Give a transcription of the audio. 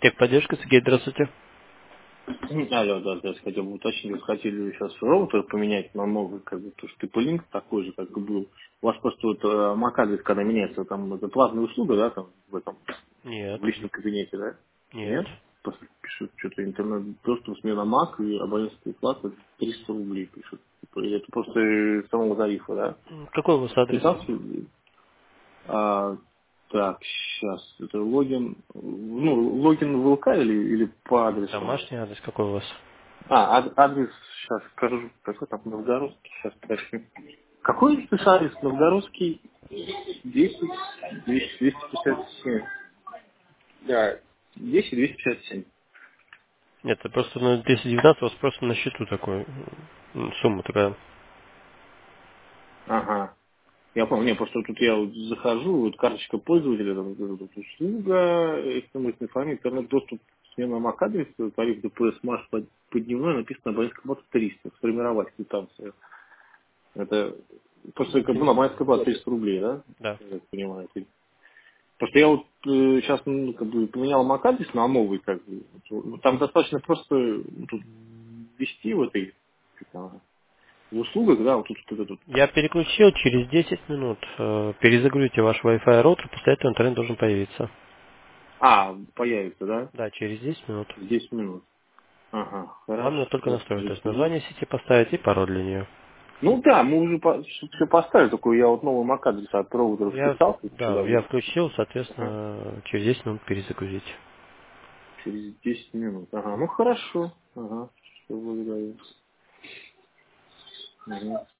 Техподдержка, Сергей, здравствуйте. Алло, да, да, хотел бы уточнить, вы хотели сейчас роутер поменять на новый, как бы, то, что TP-Link такой же, как и был. У вас просто вот MAC-адрес, когда меняется, там это платная услуга, да, там в этом, Нет, в личном кабинете, да? нет. Нет? Просто пишут, что-то интернет-доступ, смена MAC и абонентская плата 300 рублей пишут. Типа, и это просто самого тарифа, да? Какой у вас адрес? 15 рублей. Так, сейчас, это логин, ну, логин в ВЛК или по адресу? Домашний адрес какой у вас? Адрес, сейчас скажу, какой там Новгородский, сейчас подожди. Какой ты адрес? Новгородский 10, 257. Да, 10, 257. Нет, это просто на 219 у вас просто на счету такой, сумма такая. Ага. Я понял, не, просто тут я вот захожу, вот карточка пользователя, там, вот эта услуга, смс фами, интернет-доступ, смена MAC-адреса, тариф ДПС МАШ по дневной, написано абонентская плата 300, сформировать квитанцию. Это после как бы, ну, абонентская плата 300 рублей, да? Да. Я так понимаю. Просто я вот сейчас как бы поменял MAC-адрес на новый, как бы. Вот там достаточно просто тут ввести в этой как она, в услугах, да, вот тут вот это тут. Я переключил через 10 минут. Перезагрузите ваш Wi-Fi роутер, после этого интернет должен появиться. Появится, да? Да, через 10 минут. 10 минут. Ага, Вам надо только хорошо. настроить, то есть 10 минут. название сети поставить и пароль для нее. Ну да, мы уже все поставили, только я вот новый MAC-адрес от проводера вписался Да, сюда я вот. включил, Ага. соответственно, через 10 минут перезагрузить. Через 10 минут. Ага, ну хорошо. Ага, все, благодарю. Мгм.